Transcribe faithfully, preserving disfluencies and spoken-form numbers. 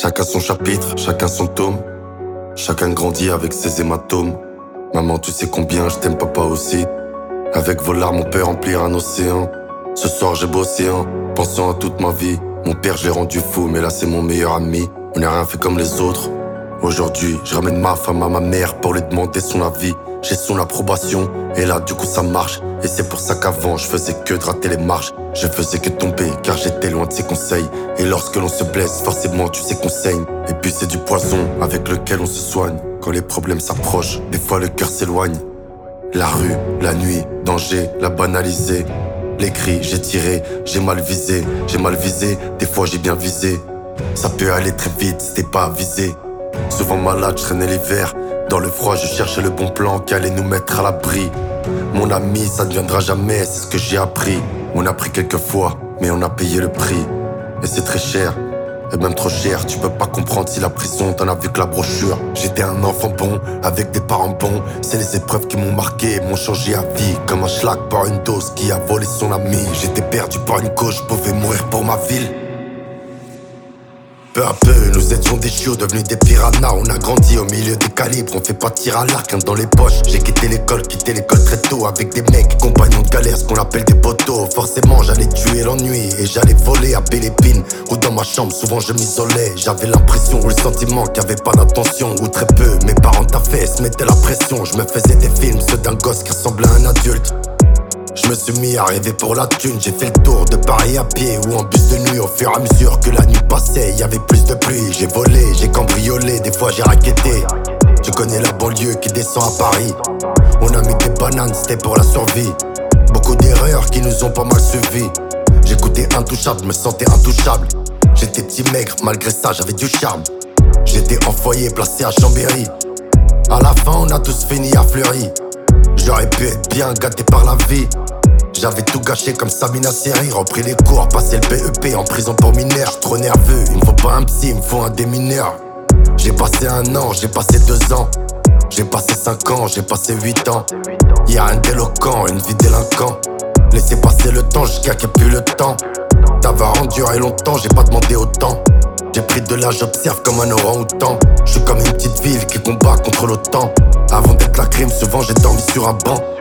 Chacun son chapitre, chacun son tome. Chacun grandit avec ses hématomes. Maman, tu sais combien je t'aime, papa aussi. Avec vos larmes, on peut remplir un océan. Ce soir, j'ai bossé en pensant à toute ma vie. Mon père, je l'ai rendu fou, mais là, c'est mon meilleur ami. On n'a rien fait comme les autres. Aujourd'hui, je ramène ma femme à ma mère pour lui demander son avis. J'ai son approbation, et là, du coup, ça marche. Et c'est pour ça qu'avant, je faisais que de rater les marches. Je faisais que tomber, car j'étais loin de ses conseils. Et lorsque l'on se blesse, forcément, tu sais qu'on saigne. Et puis, c'est du poison avec lequel on se soigne. Quand les problèmes s'approchent, des fois, le cœur s'éloigne. La rue, la nuit, danger, la banaliser. Les cris, j'ai tiré, j'ai mal visé, j'ai mal visé, des fois j'ai bien visé. Ça peut aller très vite, c'était pas avisé. Souvent malade, je traînais l'hiver. Dans le froid, je cherchais le bon plan qui allait nous mettre à l'abri. Mon ami, ça ne viendra jamais, c'est ce que j'ai appris. On a pris quelques fois, mais on a payé le prix. Et c'est très cher, et même trop cher. Tu peux pas comprendre si la prison t'en a vu que la brochure. J'étais un enfant bon, avec des parents bons. C'est les épreuves qui m'ont marqué, m'ont changé à vie. Comme un schlag par une dose qui a volé son ami. J'étais perdu par une cause, je pouvais mourir pour ma ville. Peu à peu, nous étions des chiots devenus des piranhas. On a grandi au milieu des calibres, on fait pas tir à l'arc, hein, dans les poches. J'ai quitté l'école, quitté l'école très tôt avec des mecs, compagnons de galère, ce qu'on appelle des poteaux. Forcément, j'allais tuer l'ennui et j'allais voler à Bélépine. Ou dans ma chambre, souvent je m'isolais. J'avais l'impression ou le sentiment qu'il y avait pas d'attention, ou très peu. Mes parents taffaient, se mettaient la pression. Je me faisais des films, ceux d'un gosse qui ressemblait à un adulte. Je me suis mis à rêver pour la thune. J'ai fait le tour de Paris à pied ou en bus de nuit. Au fur et à mesure que la nuit passait, y avait plus de pluie. J'ai volé, j'ai cambriolé, des fois j'ai raquetté. Tu connais la banlieue qui descend à Paris. On a mis des bananes, c'était pour la survie. Beaucoup d'erreurs qui nous ont pas mal suivis. J'écoutais Intouchable, me sentais intouchable. J'étais petit maigre, malgré ça j'avais du charme. J'étais en foyer, placé à Chambéry. À la fin on a tous fini à Fleury. J'aurais pu être bien gâté par la vie. J'avais tout gâché comme Samina Seri. Repris les cours, passé le B E P en prison pour mineur. J'suis trop nerveux, il me faut pas un psy, il me faut un démineur. J'ai passé un an, j'ai passé deux ans. J'ai passé cinq ans, j'ai passé huit ans. Y'a un déloquent, une vie délinquant. Laissez passer le temps jusqu'à qu'il n'y ait plus le temps. D'avoir enduré longtemps, j'ai pas demandé autant. J'ai pris de l'âge, j'observe comme un orang-outan. J'suis comme une petite ville qui combat contre l'OTAN. Avant d'être la crime, souvent j'ai dormi sur un banc.